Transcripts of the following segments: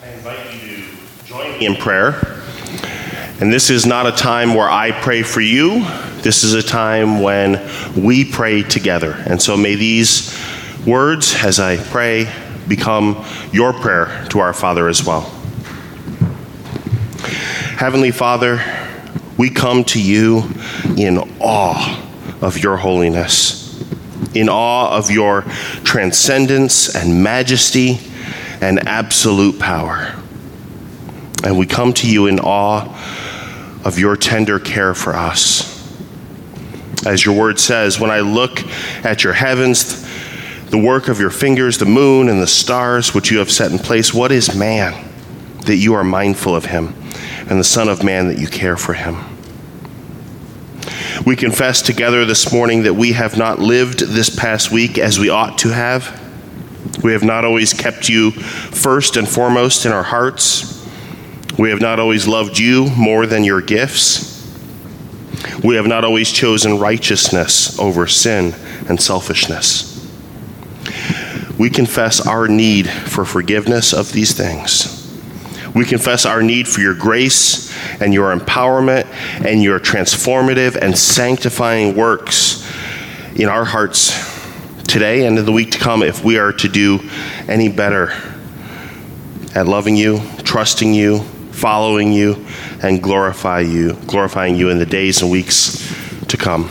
I invite you to join me in prayer. And this is not a time where I pray for you. This is a time when we pray together. And so may these words, as I pray, become your prayer to our Father as well. Heavenly Father, we come to you in awe of your holiness, in awe of your transcendence and majesty and absolute power. And we come to you in awe of your tender care for us. As your word says, when I look at your heavens, the work of your fingers, the moon and the stars which you have set in place, what is man that you are mindful of him, and the Son of Man that you care for him? We confess together this morning that we have not lived this past week as we ought to have. We have not always kept you first and foremost in our hearts. We have not always loved you more than your gifts. We have not always chosen righteousness over sin and selfishness. We confess our need for forgiveness of these things. We confess our need for your grace and your empowerment and your transformative and sanctifying works in our hearts today and in the week to come, if we are to do any better at loving you, trusting you, following you, and glorifying you in the days and weeks to come.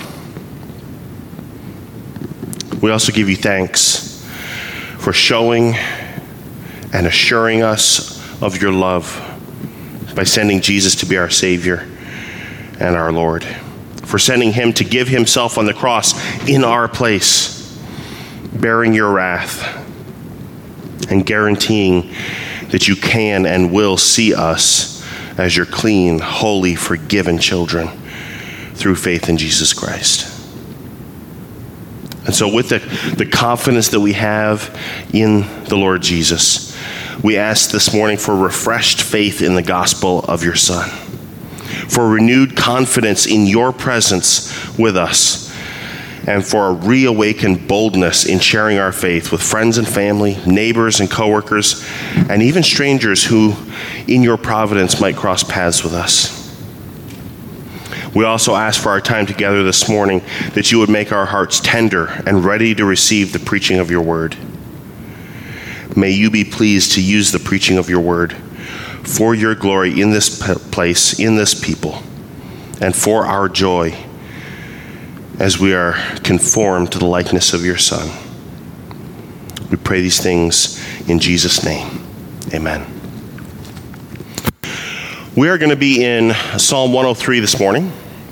We also give you thanks for showing and assuring us of your love by sending Jesus to be our Savior and our Lord, for sending him to give himself on the cross in our place, bearing your wrath and guaranteeing that you can and will see us as your clean, holy, forgiven children through faith in Jesus Christ. And so with the confidence that we have in the Lord Jesus, we ask this morning for refreshed faith in the gospel of your Son, for renewed confidence in your presence with us, and for a reawakened boldness in sharing our faith with friends and family, neighbors and coworkers, and even strangers who, in your providence, might cross paths with us. We also ask for our time together this morning that you would make our hearts tender and ready to receive the preaching of your word. May you be pleased to use the preaching of your word for your glory in this place, in this people, and for our joy as we are conformed to the likeness of your Son. We pray these things in Jesus' name. Amen. We are going to be in Psalm 103 this morning.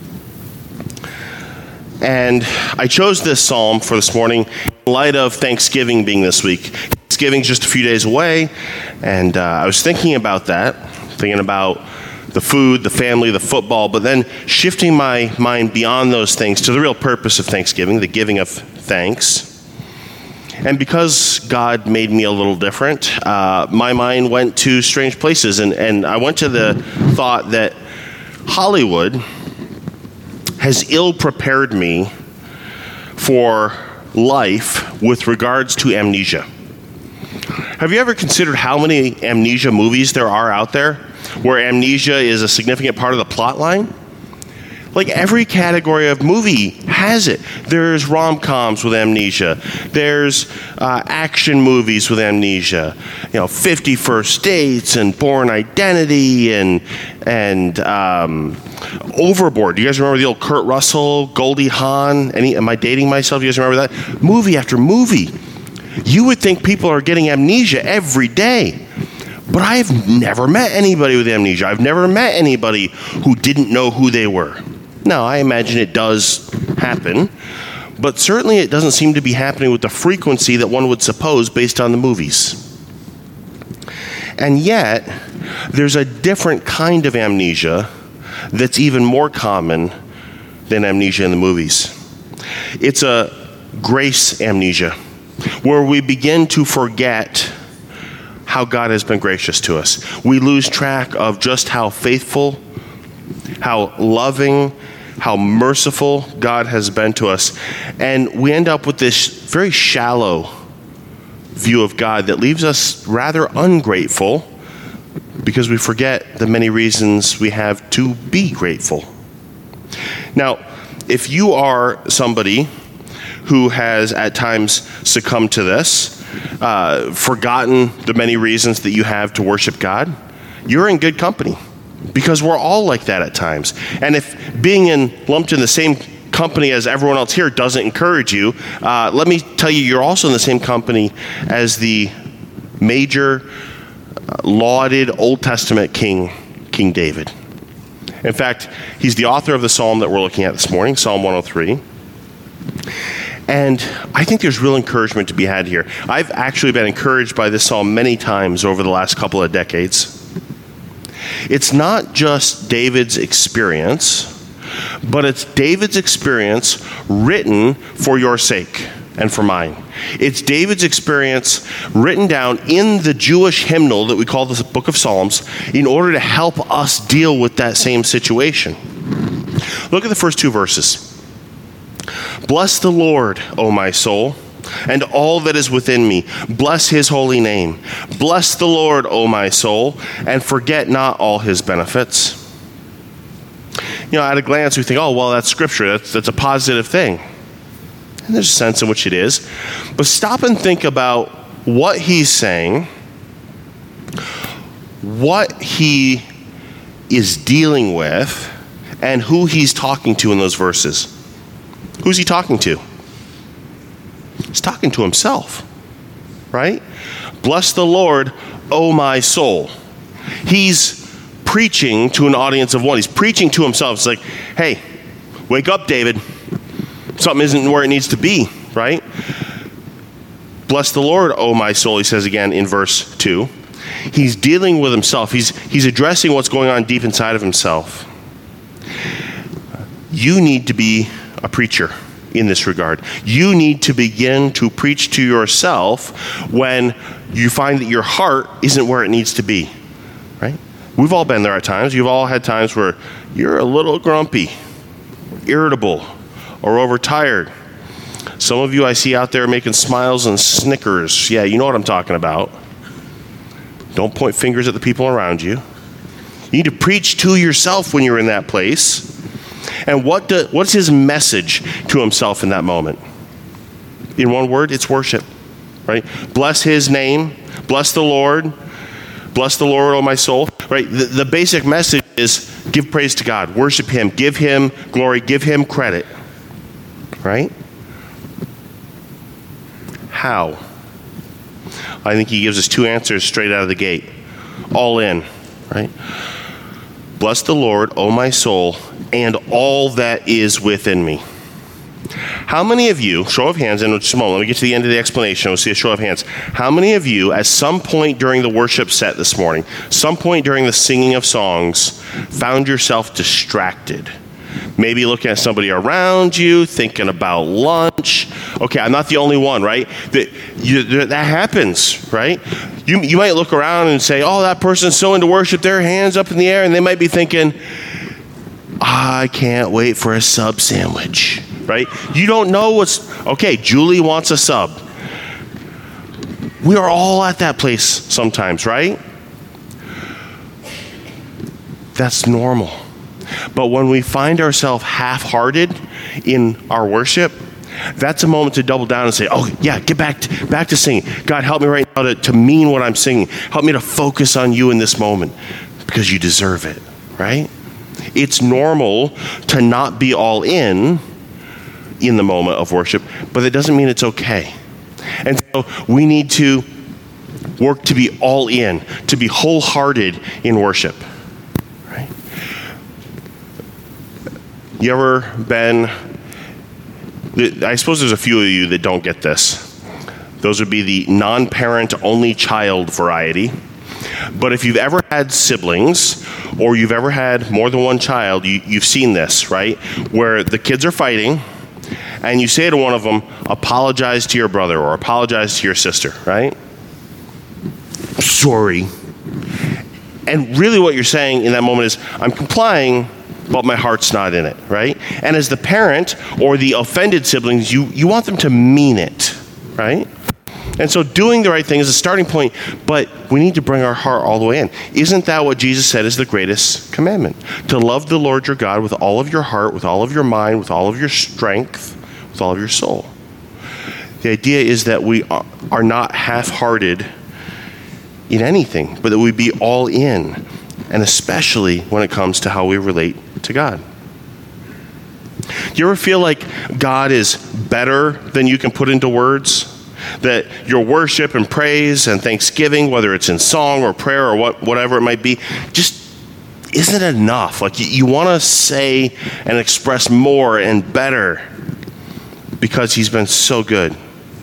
And I chose this psalm for this morning in light of Thanksgiving being this week. Thanksgiving's just a few days away, and I was thinking about that, thinking about the food, the family, the football, but then shifting my mind beyond those things to the real purpose of Thanksgiving, the giving of thanks. And because God made me a little different, my mind went to strange places, and I went to the thought that Hollywood has ill-prepared me for life with regards to amnesia. Have you ever considered how many amnesia movies there are out there where amnesia is a significant part of the plot line? Like every category of movie has it. There's rom-coms with amnesia. There's action movies with amnesia. 50 First Dates and Bourne Identity and Overboard. Do you guys remember the old Kurt Russell, Goldie Hawn? Am I dating myself? Do you guys remember that? Movie after movie. You would think people are getting amnesia every day. But I have never met anybody with amnesia. I've never met anybody who didn't know who they were. Now, I imagine it does happen, but certainly it doesn't seem to be happening with the frequency that one would suppose based on the movies. And yet, there's a different kind of amnesia that's even more common than amnesia in the movies. It's a grace amnesia, where we begin to forget how God has been gracious to us. We lose track of just how faithful, how loving, how merciful God has been to us. And we end up with this very shallow view of God that leaves us rather ungrateful because we forget the many reasons we have to be grateful. Now, if you are somebody who has at times succumbed to this, forgotten the many reasons that you have to worship God, you're in good company, because we're all like that at times. And if being lumped in the same company as everyone else here doesn't encourage you, let me tell you, you're also in the same company as the major, lauded Old Testament king, King David. In fact, he's the author of the psalm that we're looking at this morning, Psalm 103. And I think there's real encouragement to be had here. I've actually been encouraged by this psalm many times over the last couple of decades. It's not just David's experience, but it's David's experience written for your sake and for mine. It's David's experience written down in the Jewish hymnal that we call the Book of Psalms in order to help us deal with that same situation. Look at the first two verses. Bless the Lord, O my soul, and all that is within me. Bless his holy name. Bless the Lord, O my soul, and forget not all his benefits. You know, at a glance, we think, oh, well, that's scripture. That's a positive thing. And there's a sense in which it is. But stop and think about what he's saying, what he is dealing with, and who he's talking to in those verses. Who's he talking to? He's talking to himself, right? Bless the Lord, O my soul. He's preaching to an audience of one. He's preaching to himself. It's like, hey, wake up, David. Something isn't where it needs to be, right? Bless the Lord, O my soul, he says again in verse 2. He's dealing with himself. He's addressing what's going on deep inside of himself. You need to be a preacher in this regard. You need to begin to preach to yourself when you find that your heart isn't where it needs to be, right? We've all been there at times. You've all had times where you're a little grumpy, irritable, or overtired. Some of you I see out there making smiles and snickers. Yeah, you know what I'm talking about. Don't point fingers at the people around you. You need to preach to yourself when you're in that place. And what's his message to himself in that moment? In one word, it's worship, right? Bless his name. Bless the Lord. Bless the Lord, O my soul. Right? The basic message is give praise to God. Worship him. Give him glory. Give him credit. Right? How? I think he gives us two answers straight out of the gate. All in, right? Bless the Lord, O my soul, and all that is within me. How many of you, show of hands, in just a moment, let me get to the end of the explanation, we'll see a show of hands. How many of you, at some point during the worship set this morning, some point during the singing of songs, found yourself distracted? Maybe looking at somebody around you, thinking about lunch. Okay, I'm not the only one, right? That happens, right? You might look around and say, oh, that person's so into worship, their hands up in the air, and they might be thinking, I can't wait for a sub sandwich, right? You don't know okay, Julie wants a sub. We are all at that place sometimes, right? That's normal. But when we find ourselves half-hearted in our worship, that's a moment to double down and say, oh, yeah, get back to singing. God, help me right now to mean what I'm singing. Help me to focus on you in this moment because you deserve it, right? It's normal to not be all in the moment of worship, but that doesn't mean it's okay. And so we need to work to be all in, to be wholehearted in worship. You ever been, I suppose there's a few of you that don't get this. Those would be the non-parent, only child variety. But if you've ever had siblings, or you've ever had more than one child, you've seen this, right? Where the kids are fighting, and you say to one of them, apologize to your brother, or apologize to your sister, right? Sorry. And really what you're saying in that moment is, I'm complying, but my heart's not in it, right? And as the parent or the offended siblings, you want them to mean it, right? And so doing the right thing is a starting point, but we need to bring our heart all the way in. Isn't that what Jesus said is the greatest commandment? To love the Lord your God with all of your heart, with all of your mind, with all of your strength, with all of your soul. The idea is that we are not half-hearted in anything, but that we be all in, and especially when it comes to how we relate to God. Do you ever feel like God is better than you can put into words? That your worship and praise and thanksgiving, whether it's in song or prayer or whatever it might be, just isn't enough. Like you want to say and express more and better because he's been so good.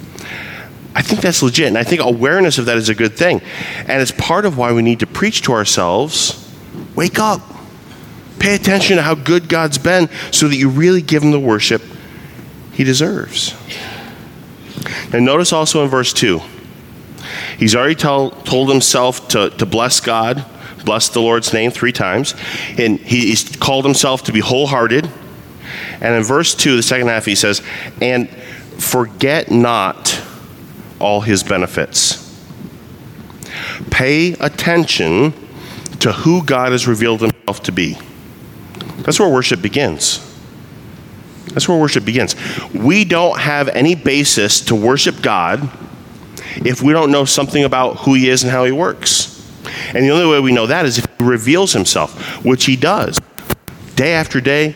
I think that's legit, and I think awareness of that is a good thing. And it's part of why we need to preach to ourselves, wake up, pay attention to how good God's been so that you really give him the worship he deserves. And notice also in verse 2, he's already told himself to bless God, bless the Lord's name 3 times, and he's called himself to be wholehearted. And in verse 2, the second half, he says, and forget not all his benefits. Pay attention to who God has revealed himself to be. That's where worship begins. That's where worship begins. We don't have any basis to worship God if we don't know something about who he is and how he works. And the only way we know that is if he reveals himself, which he does, day after day,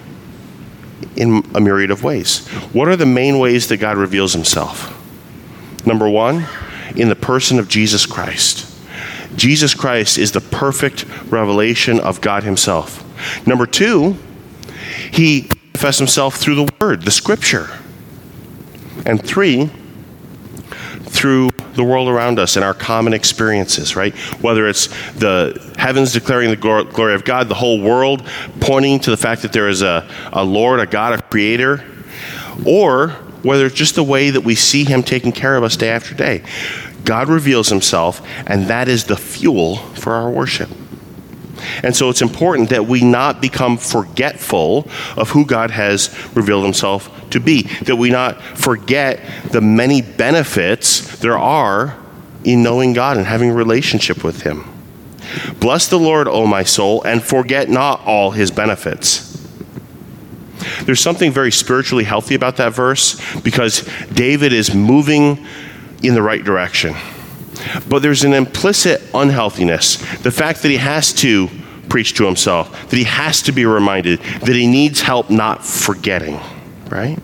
in a myriad of ways. What are the main ways that God reveals himself? Number 1, in the person of Jesus Christ. Jesus Christ is the perfect revelation of God himself. Number 2, he manifests himself through the word, the scripture. And 3, through the world around us and our common experiences, right? Whether it's the heavens declaring the glory of God, the whole world pointing to the fact that there is a Lord, a God, a creator, or whether it's just the way that we see him taking care of us day after day. God reveals himself, and that is the fuel for our worship. And so it's important that we not become forgetful of who God has revealed himself to be, that we not forget the many benefits there are in knowing God and having a relationship with him. Bless the Lord, O my soul, and forget not all his benefits. There's something very spiritually healthy about that verse because David is moving in the right direction. But there's an implicit unhealthiness. The fact that he has to preach to himself, that he has to be reminded, that he needs help not forgetting, right?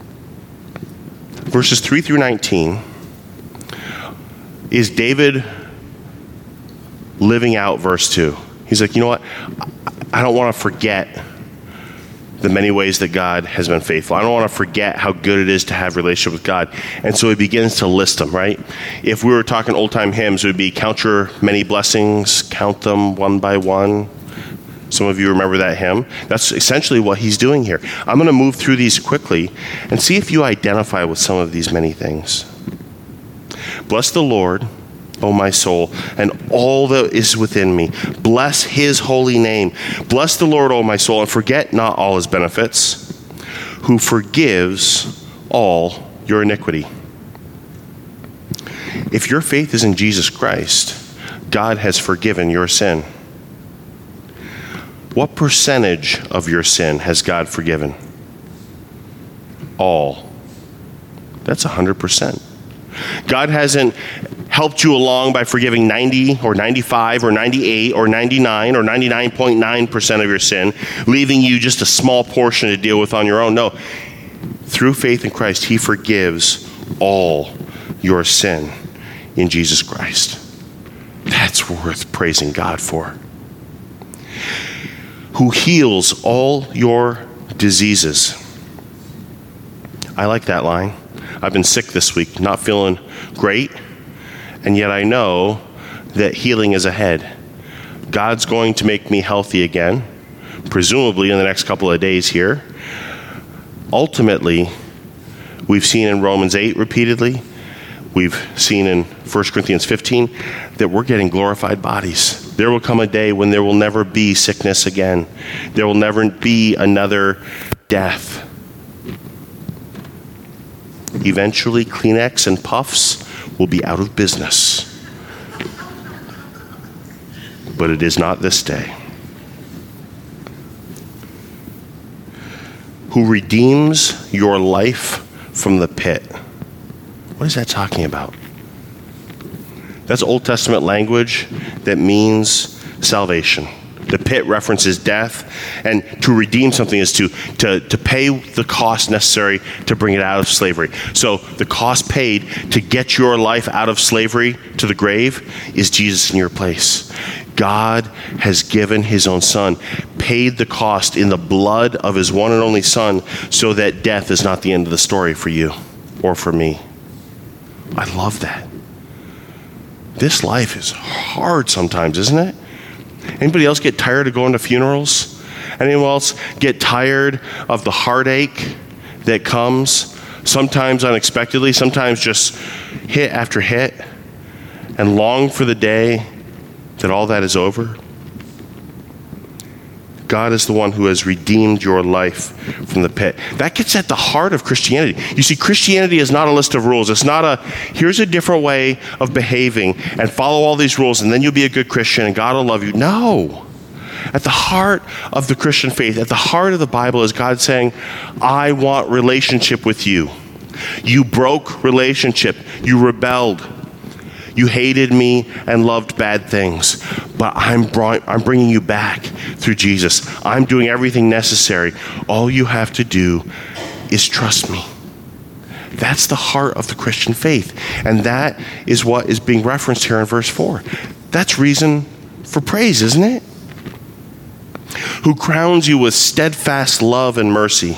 Verses 3 through 19 is David living out verse 2. He's like, you know what? I don't want to forget the many ways that God has been faithful. I don't want to forget how good it is to have a relationship with God. And so he begins to list them, right? If we were talking old-time hymns, it would be count your many blessings, count them one by one. Some of you remember that hymn. That's essentially what he's doing here. I'm going to move through these quickly and see if you identify with some of these many things. Bless the Lord, O my soul, and all that is within me. Bless his holy name. Bless the Lord, O my soul, and forget not all his benefits, who forgives all your iniquity. If your faith is in Jesus Christ, God has forgiven your sin. What percentage of your sin has God forgiven? All. That's 100%. God hasn't helped you along by forgiving 90 or 95 or 98 or 99 or 99.9% of your sin, leaving you just a small portion to deal with on your own. No. Through faith in Christ, he forgives all your sin in Jesus Christ. That's worth praising God for. Who heals all your diseases. I like that line. I've been sick this week, not feeling great, and yet I know that healing is ahead. God's going to make me healthy again, presumably in the next couple of days here. Ultimately, we've seen in Romans 8 repeatedly, we've seen in 1 Corinthians 15, that we're getting glorified bodies. There will come a day when there will never be sickness again. There will never be another death. Eventually, Kleenex and Puffs will be out of business. But it is not this day. Who redeems your life from the pit. What is that talking about? That's Old Testament language that means salvation. The pit references death, and to redeem something is to pay the cost necessary to bring it out of slavery. So the cost paid to get your life out of slavery to the grave is Jesus in your place. God has given his own son, paid the cost in the blood of his one and only son, so that death is not the end of the story for you or for me. I love that. This life is hard sometimes, isn't it? Anybody else get tired of going to funerals? Anyone else get tired of the heartache that comes, sometimes unexpectedly, sometimes just hit after hit, and long for the day that all that is over? God is the one who has redeemed your life from the pit. That gets at the heart of Christianity. You see, Christianity is not a list of rules. It's not here's a different way of behaving and follow all these rules and then you'll be a good Christian and God will love you. No. At the heart of the Christian faith, at the heart of the Bible is God saying, I want relationship with you. You broke relationship. You rebelled. You hated me and loved bad things, but I'm bringing you back through Jesus. I'm doing everything necessary. All you have to do is trust me. That's the heart of the Christian faith, and that is what is being referenced here in verse 4. That's reason for praise, isn't it? Who crowns you with steadfast love and mercy.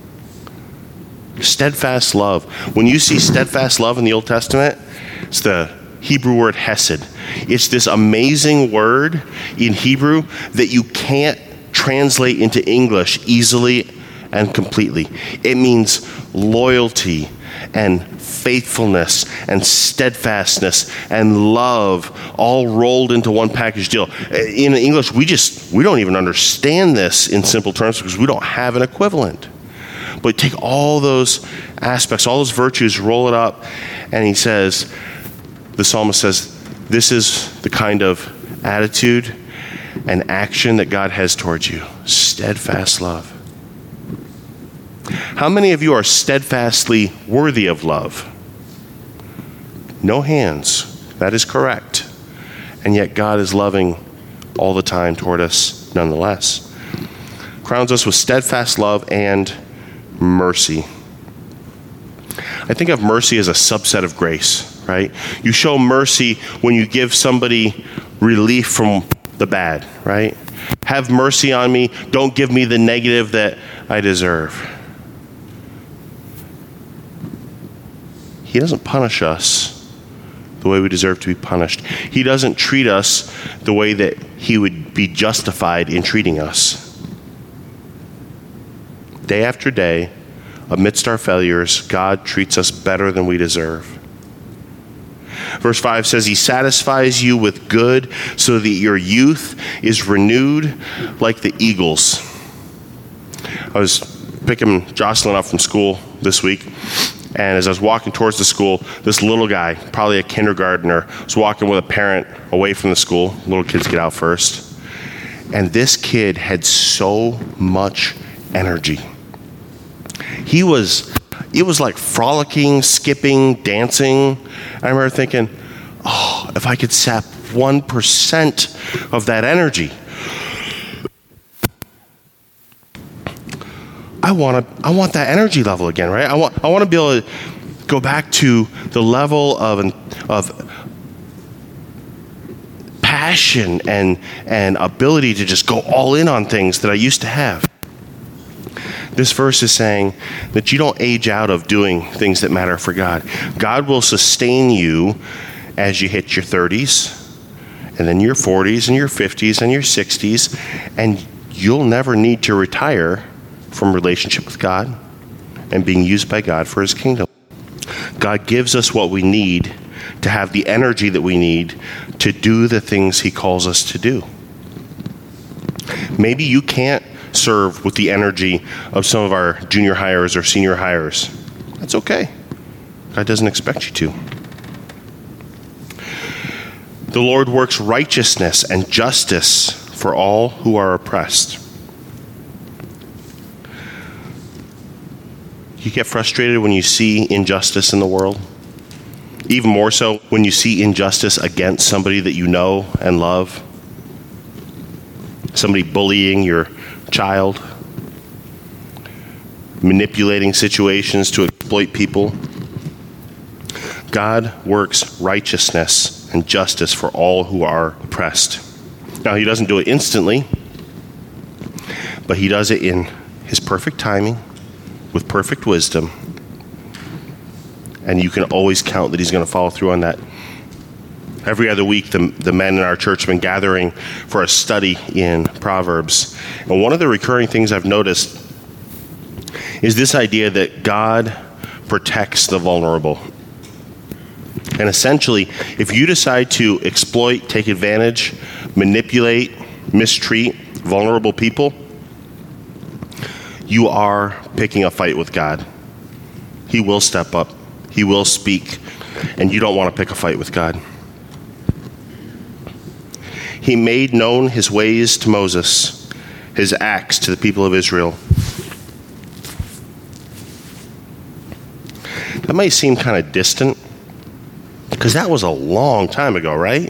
Steadfast love. When you see steadfast love in the Old Testament, it's the Hebrew word hesed. It's this amazing word in Hebrew that you can't translate into English easily and completely. It means loyalty and faithfulness and steadfastness and love all rolled into one package deal. In English, we don't even understand this in simple terms because we don't have an equivalent. But take all those aspects, all those virtues, roll it up, and the psalmist says, this is the kind of attitude and action that God has towards you. Steadfast love. How many of you are steadfastly worthy of love? No hands. That is correct. And yet God is loving all the time toward us nonetheless. Crowns us with steadfast love and mercy. I think of mercy as a subset of grace. Right? You show mercy when you give somebody relief from the bad, right? Have mercy on me. Don't give me the negative that I deserve. He doesn't punish us the way we deserve to be punished. He doesn't treat us the way that he would be justified in treating us. Day after day, amidst our failures, God treats us better than we deserve. Verse 5 says, he satisfies you with good so that your youth is renewed like the eagles. I was picking Jocelyn up from school this week, and as I was walking towards the school, this little guy, probably a kindergartner, was walking with a parent away from the school. Little kids get out first. And this kid had so much energy. It was like frolicking, skipping, dancing. I remember thinking, if I could sap 1% of that energy. I want that energy level again, right? I want to be able to go back to the level of passion and ability to just go all in on things that I used to have. This verse is saying that you don't age out of doing things that matter for God. God will sustain you as you hit your 30s, and then your 40s, and your 50s, and your 60s, and you'll never need to retire from relationship with God and being used by God for his kingdom. God gives us what we need to have the energy that we need to do the things he calls us to do. Maybe you can't serve with the energy of some of our junior hires or senior hires. That's okay. God doesn't expect you to. The Lord works righteousness and justice for all who are oppressed. You get frustrated when you see injustice in the world? Even more so when you see injustice against somebody that you know and love? Somebody bullying your child? Manipulating situations to exploit people? God works righteousness and justice for all who are oppressed. Now, he doesn't do it instantly, but he does it in his perfect timing, with perfect wisdom, and you can always count that he's going to follow through on that. Every other week, the men in our church have been gathering for a study in Proverbs. And one of the recurring things I've noticed is this idea that God protects the vulnerable. And essentially, if you decide to exploit, take advantage, manipulate, mistreat vulnerable people, you are picking a fight with God. He will step up. He will speak. And you don't want to pick a fight with God. He made known his ways to Moses, his acts to the people of Israel. That might seem kind of distant, because that was a long time ago, right?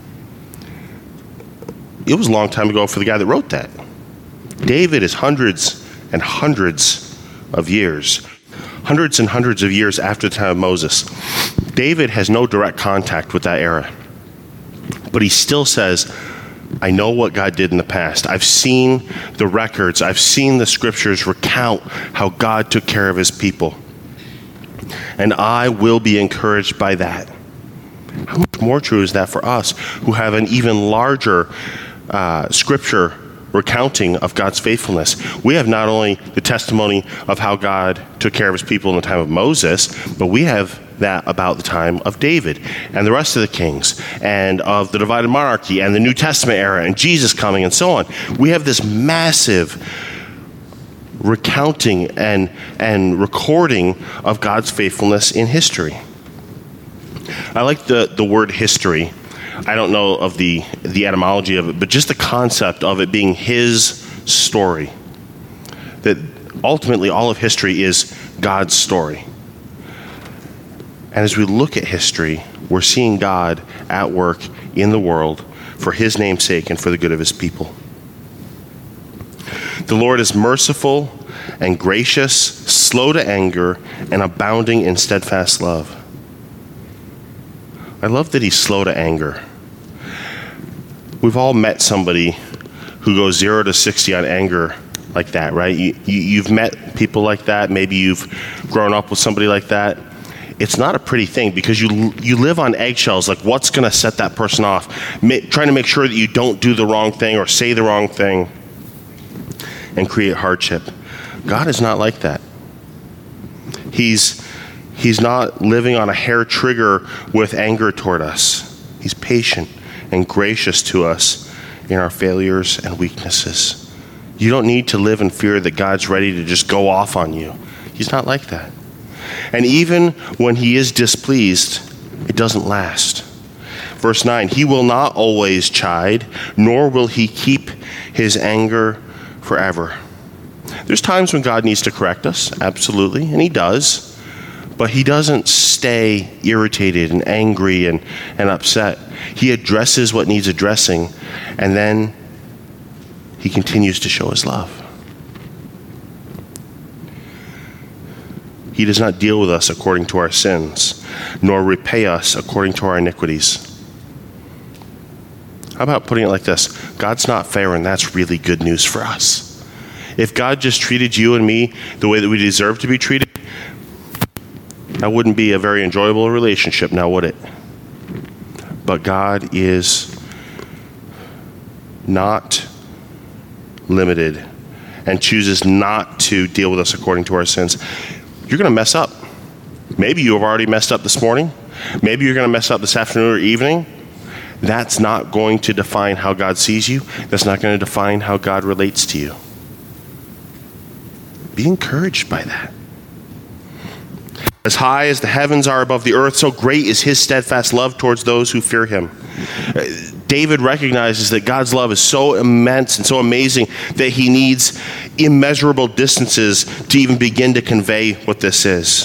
It was a long time ago for the guy that wrote that. David is hundreds and hundreds of years after the time of Moses. David has no direct contact with that era. But he still says, I know what God did in the past. I've seen the records. I've seen the scriptures recount how God took care of his people. And I will be encouraged by that. How much more true is that for us who have an even larger scripture recounting of God's faithfulness? We have not only the testimony of how God took care of his people in the time of Moses, but we have that about the time of David and the rest of the kings and of the divided monarchy and the New Testament era and Jesus coming and so on. We have this massive recounting and recording of God's faithfulness in history. I like the word history. I don't know of the etymology of it, but just the concept of it being his story. That ultimately all of history is God's story. And as we look at history, we're seeing God at work in the world for his name's sake and for the good of his people. The Lord is merciful and gracious, slow to anger, and abounding in steadfast love. I love that he's slow to anger. We've all met somebody who goes 0 to 60 on anger like that, right? You've met people like that. Maybe you've grown up with somebody like that. It's not a pretty thing because you live on eggshells, like what's going to set that person off, trying to make sure that you don't do the wrong thing or say the wrong thing and create hardship. God is not like that. He's not living on a hair trigger with anger toward us. He's patient and gracious to us in our failures and weaknesses. You don't need to live in fear that God's ready to just go off on you. He's not like that. And even when he is displeased, it doesn't last. Verse 9, he will not always chide, nor will he keep his anger forever. There's times when God needs to correct us, absolutely, and he does. But he doesn't stay irritated and angry and upset. He addresses what needs addressing, and then he continues to show his love. He does not deal with us according to our sins, nor repay us according to our iniquities. How about putting it like this? God's not fair, and that's really good news for us. If God just treated you and me the way that we deserve to be treated, that wouldn't be a very enjoyable relationship, now would it? But God is not limited and chooses not to deal with us according to our sins. You're going to mess up. Maybe you have already messed up this morning. Maybe you're going to mess up this afternoon or evening. That's not going to define how God sees you. That's not going to define how God relates to you. Be encouraged by that. As high as the heavens are above the earth, so great is his steadfast love towards those who fear him. David recognizes that God's love is so immense and so amazing that he needs immeasurable distances to even begin to convey what this is.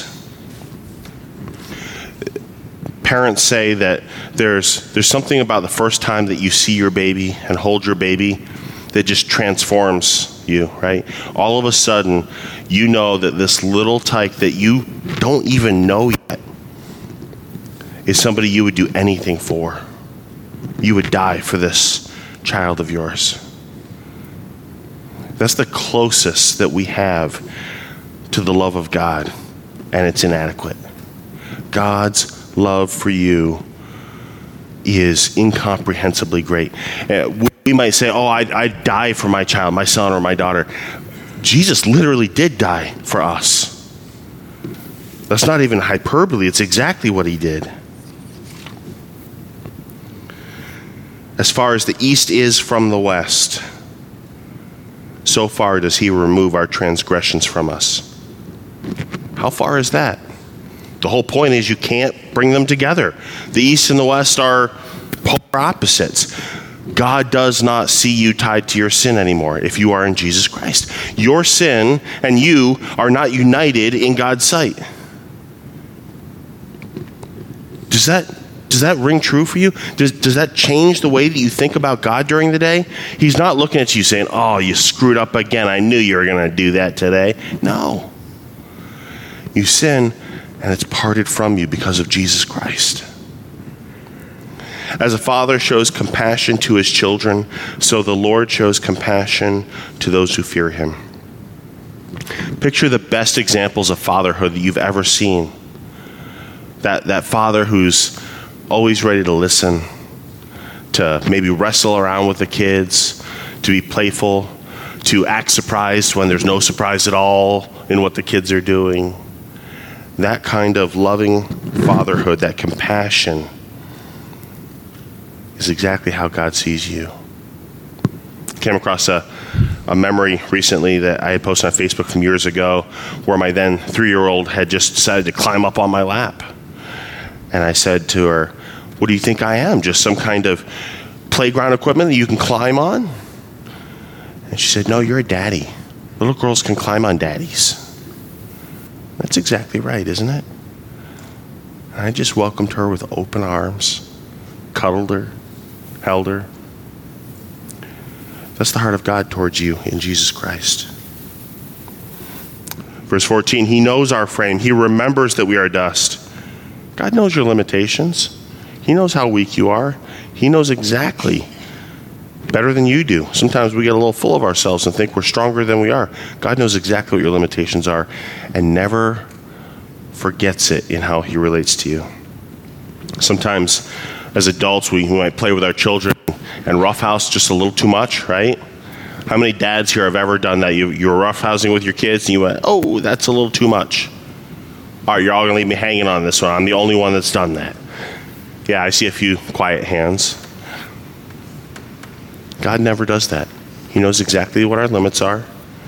Parents say that there's something about the first time that you see your baby and hold your baby that just transforms you, right? All of a sudden, you know that this little tyke that you don't even know yet is somebody you would do anything for. You would die for this child of yours. That's the closest that we have to the love of God, and it's inadequate. God's love for you is incomprehensibly great. We might say, oh, I'd die for my child, my son or my daughter. Jesus literally did die for us. That's not even hyperbole. It's exactly what he did. As far as the east is from the west, so far does he remove our transgressions from us. How far is that? The whole point is you can't bring them together. The east and the west are polar opposites. God does not see you tied to your sin anymore if you are in Jesus Christ. Your sin and you are not united in God's sight. Does that ring true for you? Does that change the way that you think about God during the day? He's not looking at you saying, oh, you screwed up again. I knew you were going to do that today. No. You sin, and it's parted from you because of Jesus Christ. As a father shows compassion to his children, so the Lord shows compassion to those who fear him. Picture the best examples of fatherhood that you've ever seen. That father who's always ready to listen, to maybe wrestle around with the kids, to be playful, to act surprised when there's no surprise at all in what the kids are doing. That kind of loving fatherhood, that compassion, is exactly how God sees you. Came across a memory recently that I had posted on Facebook from years ago where my then 3-year-old had just decided to climb up on my lap. And I said to her, what do you think I am? Just some kind of playground equipment that you can climb on? And she said, no, you're a daddy. Little girls can climb on daddies. That's exactly right, isn't it? And I just welcomed her with open arms, cuddled her, held her. That's the heart of God towards you in Jesus Christ. Verse 14, he knows our frame. He remembers that we are dust. God knows your limitations. He knows how weak you are. He knows exactly better than you do. Sometimes we get a little full of ourselves and think we're stronger than we are. God knows exactly what your limitations are and never forgets it in how he relates to you. Sometimes as adults, we might play with our children and roughhouse just a little too much, right? How many dads here have ever done that? You were roughhousing with your kids and you went, oh, that's a little too much. All right, you're all going to leave me hanging on this one. I'm the only one that's done that. Yeah, I see a few quiet hands. God never does that. He knows exactly what our limits are.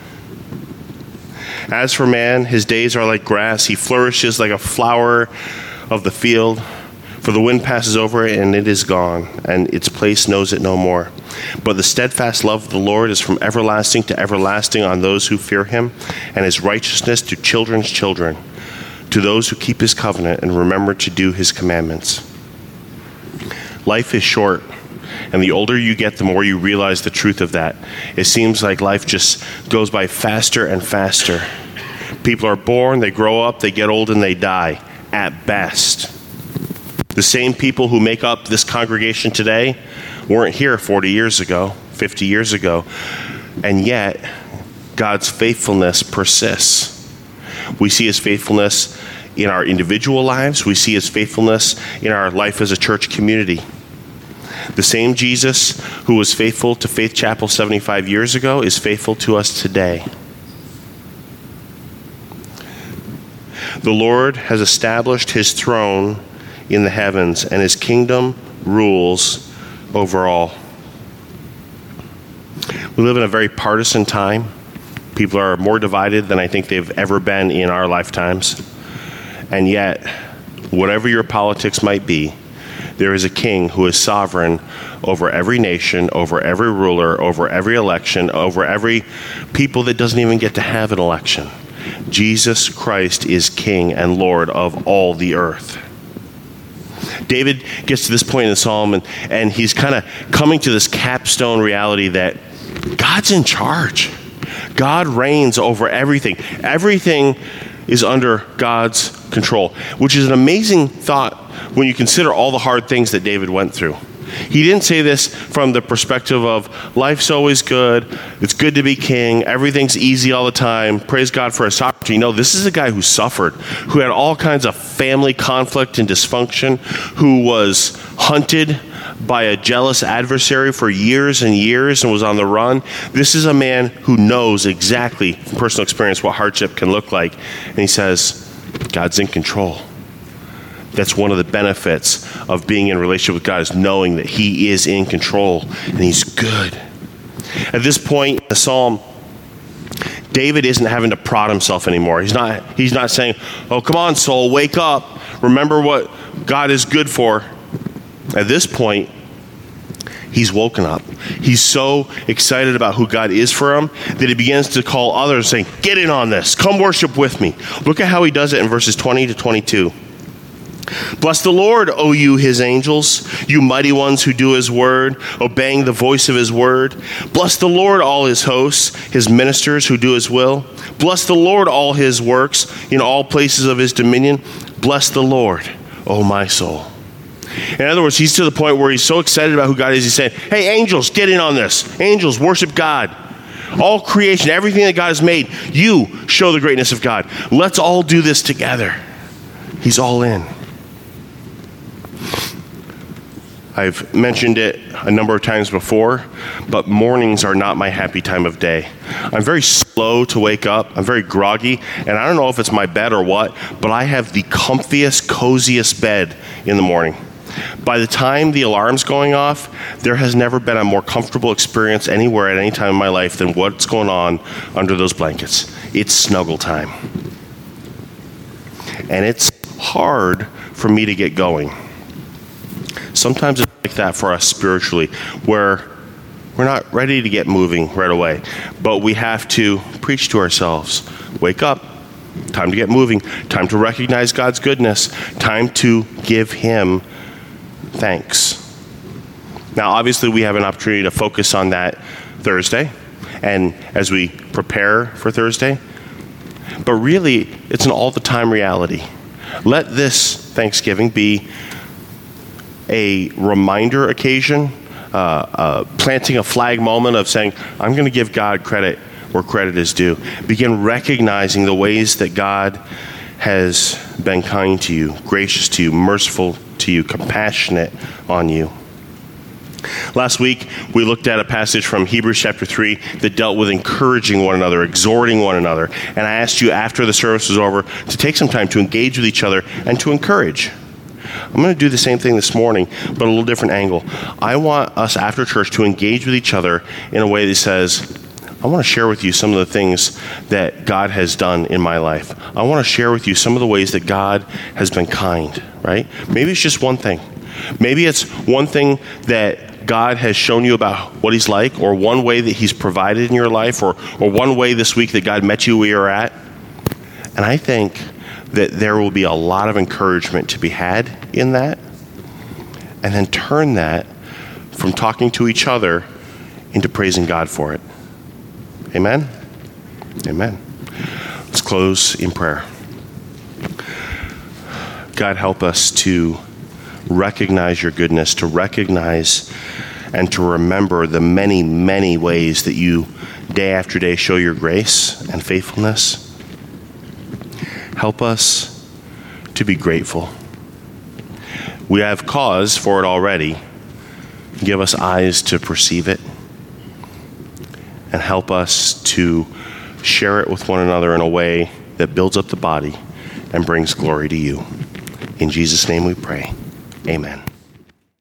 As for man, his days are like grass. He flourishes like a flower of the field. For the wind passes over it, and it is gone, and its place knows it no more. But the steadfast love of the Lord is from everlasting to everlasting on those who fear him, and his righteousness to children's children, to those who keep his covenant and remember to do his commandments. Life is short, and the older you get, the more you realize the truth of that. It seems like life just goes by faster and faster. People are born, they grow up, they get old, and they die, at best. The same people who make up this congregation today weren't here 40 years ago, 50 years ago, and yet God's faithfulness persists. We see his faithfulness in our individual lives. We see his faithfulness in our life as a church community. The same Jesus who was faithful to Faith Chapel 75 years ago is faithful to us today. The Lord has established his throne in the heavens, and his kingdom rules over all. We live in a very partisan time. People are more divided than I think they've ever been in our lifetimes. And yet, whatever your politics might be, there is a king who is sovereign over every nation, over every ruler, over every election, over every people that doesn't even get to have an election. Jesus Christ is King and Lord of all the earth. David gets to this point in the psalm, and he's kind of coming to this capstone reality that God's in charge. God reigns over everything. Everything is under God's control, which is an amazing thought when you consider all the hard things that David went through. He didn't say this from the perspective of life's always good, it's good to be king, everything's easy all the time, praise God for his sovereignty. No, this is a guy who suffered, who had all kinds of family conflict and dysfunction, who was hunted by a jealous adversary for years and years and was on the run. This is a man who knows exactly from personal experience what hardship can look like. And he says, God's in control. That's one of the benefits of being in relationship with God, is knowing that he is in control and he's good. At this point in the psalm, David isn't having to prod himself anymore. He's not saying, oh, come on, soul, wake up. Remember what God is good for. At this point, he's woken up. He's so excited about who God is for him that he begins to call others, saying, get in on this. Come worship with me. Look at how he does it in verses 20 to 22. Bless the Lord, O you his angels, you mighty ones who do his word, obeying the voice of his word. Bless the Lord, all his hosts, his ministers who do his will. Bless the Lord, all his works, in all places of his dominion. Bless the Lord, O my soul. In other words, he's to the point where he's so excited about who God is, he's saying, hey, angels, get in on this. Angels, worship God. All creation, everything that God has made, you show the greatness of God. Let's all do this together. He's all in. I've mentioned it a number of times before, but mornings are not my happy time of day. I'm very slow to wake up. I'm very groggy, and I don't know if it's my bed or what, but I have the comfiest, coziest bed in the morning. By the time the alarm's going off, there has never been a more comfortable experience anywhere at any time in my life than what's going on under those blankets. It's snuggle time. And it's hard for me to get going. Sometimes it's like that for us spiritually, where we're not ready to get moving right away, but we have to preach to ourselves. Wake up. Time to get moving. Time to recognize God's goodness. Time to give him thanks. Now, obviously, we have an opportunity to focus on that Thursday, and as we prepare for Thursday, but really, it's an all-the-time reality. Let this Thanksgiving be a reminder occasion, planting a flag moment of saying, I'm going to give God credit where credit is due. Begin recognizing the ways that God has been kind to you, gracious to you, merciful to you, compassionate on you. Last week, we looked at a passage from Hebrews chapter 3 that dealt with encouraging one another, exhorting one another. And I asked you after the service was over to take some time to engage with each other and to encourage. I'm going to do the same thing this morning, but a little different angle. I want us after church to engage with each other in a way that says, I want to share with you some of the things that God has done in my life. I want to share with you some of the ways that God has been kind, right? Maybe it's just one thing. Maybe it's one thing that God has shown you about what he's like, or one way that he's provided in your life, or one way this week that God met you where you're at. And I think that there will be a lot of encouragement to be had in that, and then turn that from talking to each other into praising God for it. Amen? Amen. Let's close in prayer. God, help us to recognize your goodness, to recognize and to remember the many, many ways that you day after day show your grace and faithfulness. Help us to be grateful. We have cause for it already. Give us eyes to perceive it, and help us to share it with one another in a way that builds up the body and brings glory to you. In Jesus' name we pray. Amen.